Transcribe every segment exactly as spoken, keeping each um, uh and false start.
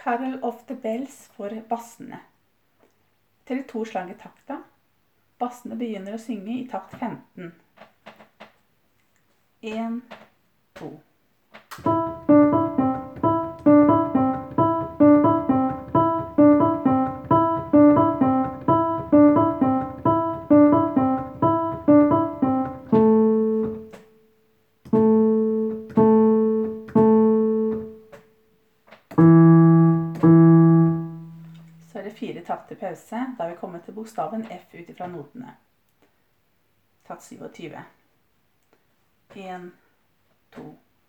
Carol of the Bells for bassene. Til to slag i takta. Bassene begynner å synge i takt femten. En, to. Så er det fire takter pause, da vi kommer til bokstaven F ut ifra notene. Takt syvogtyve. En, to.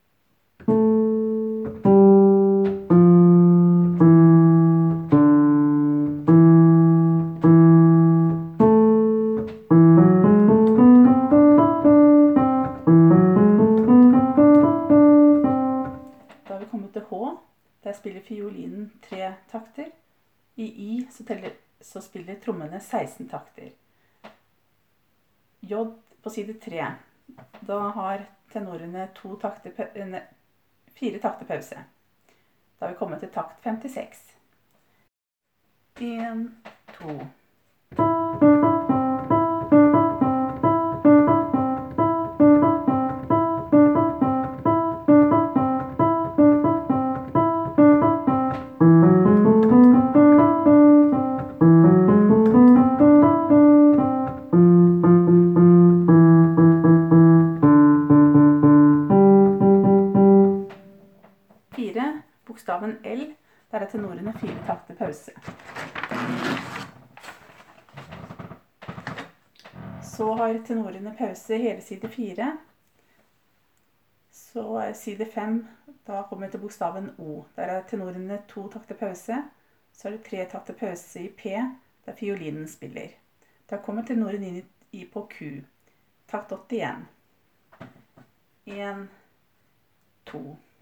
Da har vi kommet til H, der spiller fiolinen tre takter. I I så, teller, så spiller trommene seksten takter. J på side tre. Da har tenorene to takter, ne, fire takter pause. Da har vi kommet til takt femtiseks. En, to. Fire, bokstaven L, der er tenorene fire takter pause. Så har tenorene pause hele side fire. Så er side fem, da kommer vi til bokstaven O. Der er tenorene to takter pause. Så er det tre takter pause i P, der fiolinen spiller. Da kommer tenoren inn i på Q. Takt åttien. En, to.